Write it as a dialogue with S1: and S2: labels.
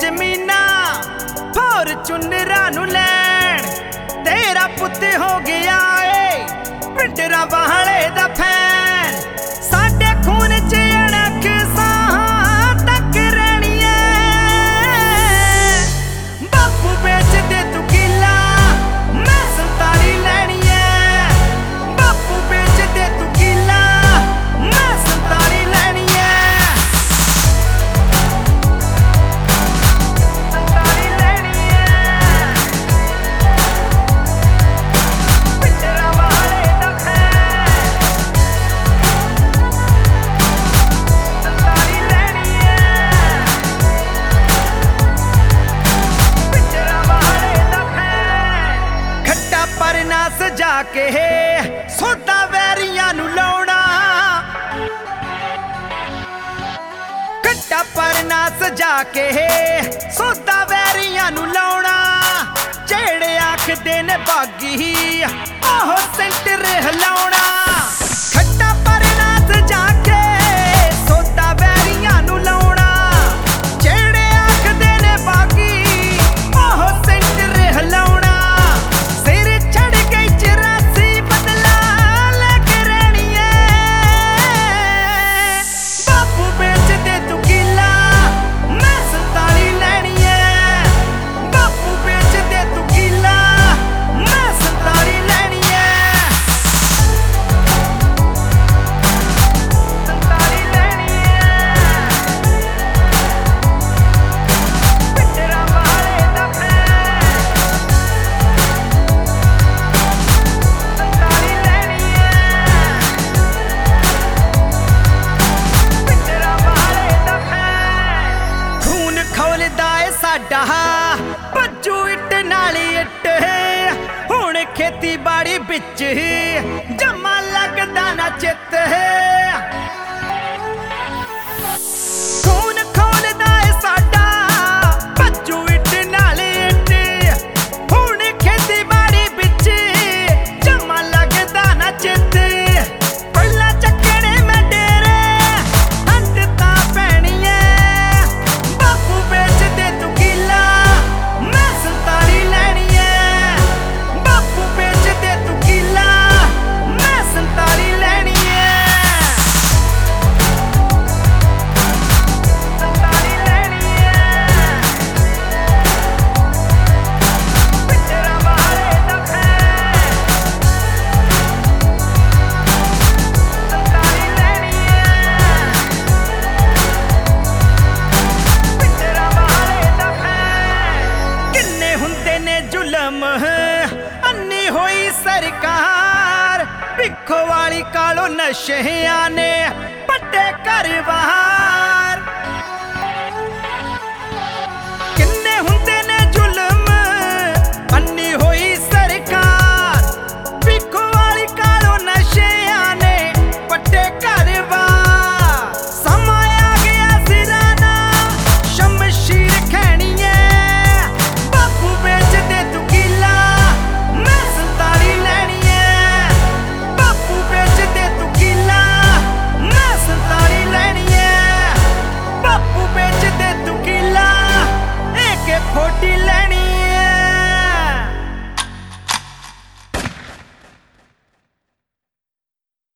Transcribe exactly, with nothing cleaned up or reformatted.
S1: ਜ਼ਮੀਨਾਂ ਫੋਰਚੂਨਰਾਂ ਨੂੰ ਲੈਣ ਤੇਰਾ ਪੁੱਤ ਹੋ ਗਿਆ ਏ ਪਿੰਡਰਾਂ ਵਾਲੇ ਦਾ ਫੈਨ ਸਾਡੇ ਖੂਨ ਚ ਅਣਖ ਸਾਹਾਂ ਤੱਕ ਰਹਿਣੀ ਏ ਬਾਪੂ ਵੇਚ ਦੇ ਤੂੰ ਕਿੱਲਾ ਮੈਂ ਸੰਤਾਲੀ ਲੈਣੀ ਏ ਬਾਪੂ ਵੇਚ ਦੇ ਤੂੰ ਕਿੱਲਾ ਮੈਂ ਸੰਤਾਲੀ ਲੈਣੀ ਏ ਸੰਤਾਲੀ ਲੈਣੀ ਏ ਪਿੰਡਰਾਂ ਵਾਲੇ ਦਾ ਫੈਨ ਸੰਤਾਲੀ ਲੈਣੀ ਏ ਪਿੰਡਰਾਂ ਵਾਲੇ ਦਾ ਫੈਨ ਖੱਟਾ ਪਰਨਾ ਸਜਾ ਕੇ ਸੋਡਾ ਵੈਰੀਆਂ ਨੂੰ ਲਾਉਣਾ ਖੱਟਾ ਪਰਨਾ ਸਜਾ ਕੇ ਸੋਡਾ ਵੈਰੀਆਂ ਨੂੰ ਲਾਉਣਾ ਜਿਹੜੇ ਆਖਦੇ ਨੇ ਬਾਗੀ ਆਹੋ ਸੈਂਟਰ ਹਿਲਾਉਣਾ ਖੱਟਾ ਪਰਨਾ ਸਜਾ ਕੇ ਸੋਡਾ ਵੈਰੀਆਂ ਨੂੰ ਲਾਉਣਾ ਜਿਹੜੇ ਆਖਦੇ ਨੇ ਬਾਗੀ ਆਹੋ ਸੈਂਟਰ ਹਿਲਾਉਣਾ ਸਿਰ ਛੜ ਗਈ ਚੁਰਾਸੀ ਬਦਲਾ ਲੈ ਕੇ ਰਹਿਣੀ ਏ ਬਾਪੂ ਵੇਚ ਦੇ ਤੂੰ ਕਿੱਲਾ ਮੈਂ ਸੰਤਾਲੀ ਲੈਣੀ ਏ ਬਾਪੂ ਵੇਚ ਦੇ ਤੂੰ ਕਿੱਲਾ ਮੈਂ ਸੰਤਾਲੀ ਲੈਣੀ ਏ ਸੰਤਾਲੀ ਲੈਣੀ ਏ ਪਿੰਡਰਾਂ ਵਾਲੇ ਦਾ ਫੈਨ ਸੰਤਾਲੀ ਲੈਣੀ ਏ ਪਿੰਡਰਾਂ ਵਾਲੇ ਦਾ ਫੈਨ ਖੂਨ ਖੋਲਦਾ ਏ ਸਾਡਾ ਭੱਜੂ ਇੱਟ ਨਾਲ ਇੱਟ ਹੁਣ ਖੇਤੀਬਾੜੀ ਵਿੱਚ ਜਮਾ ਲੱਗਦਾ ਨਾ ਚਿੱਤ ਖੂਨ ਖੋਲਦਾ ਏ ਸਾਡਾ ਭੱਜੂ ਇੱਟ ਨਾਲ ਇੱਟ ਹੁਣ ਖੇਤੀਬਾੜੀ ਵਿੱਚ ਜਮਾ ਲੱਗਦਾ ਨਾ ਚਿੱਤ ਪਹਿਲਾਂ ਚੱਕਣੇ ਮੈਂ ਡੇਰੇ ਹੰਡ ਤਾਂ ਪੈਣੀ ਏ ਬਾਪੂ ਵੇਚ ਦੇ ਤੂੰ ਕਿੱਲਾ ਮੈਂ ਸੰਤਾਲੀ ਲੈਣੀ ਏ ਬਾਪੂ ਵੇਚ ਦੇ ਤੂੰ ਕਿੱਲਾ ਮੈਂ ਸੰਤਾਲੀ ਲੈਣੀ ਏ ਸੰਤਾਲੀ ਲੈਣੀ ਏ ਪਿੰਡਰਾਂ ਵਾਲੇ ਦਾ ਫੈਨ ਸੰਤਾਲੀ ਲੈਣੀ ਏ ਪਿੰਡਰਾਂ ਵਾਲੇ ਦਾ ਫੈਨ ਕਿੰਨੇ ਹੁੰਦੇ ਨੇ ਜ਼ੁਲਮ ਅੰਨੀ ਹੋਈ ਸਰਕਾਰ ਭਿੱਖੋ ਵਾਲੀ ਕਾਲੋ ਨਸ਼ਿਆਂ ਨੇ ਪੱਟੇ ਘਰ ਬਾਹਰ ਕਿੰਨੇ ਹੁੰਦੇ ਨੇ ਜ਼ੁਲਮ ਅੰਨੀ ਹੋਈ ਸਰਕਾਰ ਭਿੱਖੋ ਵਾਲੀ ਕਾਲੋ ਨਸ਼ਿਆਂ ਨੇ ਪੱਟੇ ਘਰ ਬਾਹਰ ਸਮਾਂ ਆ ਗਿਆ ਸਿਰਾਂ ਨਾ ਸ਼ਮਸ਼ੀਰ ਖੈਣੀ ਏ ਬਾਪੂ ਵੇਚ ਦੇ ਤੂੰ ਕਿੱਲਾ ਮੈਂ ਸੰਤਾਲੀ ਲੈਣੀ ਏ ਬਾਪੂ ਵੇਚ ਦੇ ਤੂੰ ਕਿੱਲਾ ਮੈਂ ਸੰਤਾਲੀ ਲੈਣੀ ਏ ਬਾਪੂ ਵੇਚ ਦੇ ਤੂੰ ਕਿੱਲਾ ਏ ਕੇ ਫੋਟੀ ਲੈਣੀ